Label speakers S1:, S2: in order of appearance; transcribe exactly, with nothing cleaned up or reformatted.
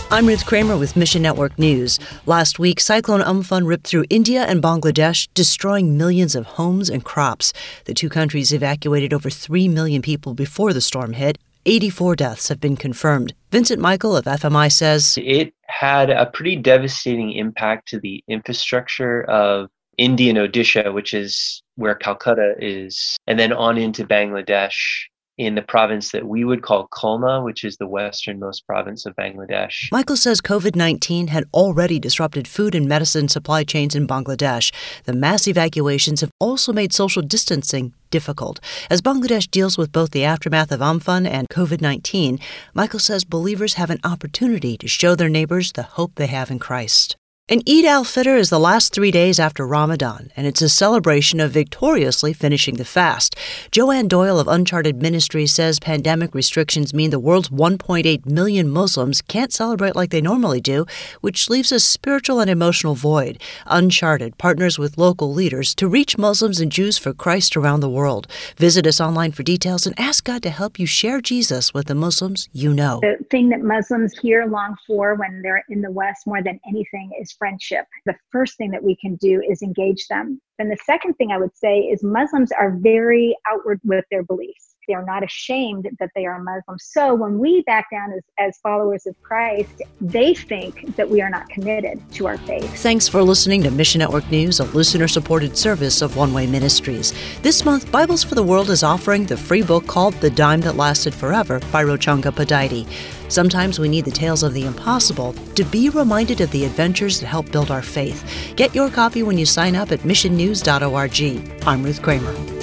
S1: I'm Ruth Kramer with Mission Network News. Last week, Cyclone Amphan ripped through India and Bangladesh, destroying millions of homes and crops. The two countries evacuated over three million people before the storm hit. eighty-four deaths have been confirmed. Vincent Michael of F M I says,
S2: It had a pretty devastating impact to the infrastructure of India and Odisha, which is where Calcutta is, and then on into Bangladesh, in the province that we would call Khulna, which is the westernmost province of Bangladesh.
S1: Michael says COVID nineteen had already disrupted food and medicine supply chains in Bangladesh. The mass evacuations have also made social distancing difficult. As Bangladesh deals with both the aftermath of Amphan and COVID nineteen, Michael says believers have an opportunity to show their neighbors the hope they have in Christ. And Eid al-Fitr is the last three days after Ramadan, and it's a celebration of victoriously finishing the fast. Joanne Doyle of Uncharted Ministries says pandemic restrictions mean the world's one point eight million Muslims can't celebrate like they normally do, which leaves a spiritual and emotional void. Uncharted partners with local leaders to reach Muslims and Jews for Christ around the world. Visit us online for details and ask God to help you share Jesus with the Muslims you know.
S3: The thing that Muslims here long for when they're in the West more than anything is friendship. The first thing that we can do is engage them. And the second thing I would say is Muslims are very outward with their beliefs. They are not ashamed that they are Muslims. So when we back down as, as followers of Christ, they think that we are not committed to our faith.
S1: Thanks for listening to Mission Network News, a listener-supported service of One Way Ministries. This month, Bibles for the World is offering the free book called The Dime That Lasted Forever by Rochanga Padaiti. Sometimes we need the tales of the impossible to be reminded of the adventures that help build our faith. Get your copy when you sign up at mission news dot org. I'm Ruth Kramer.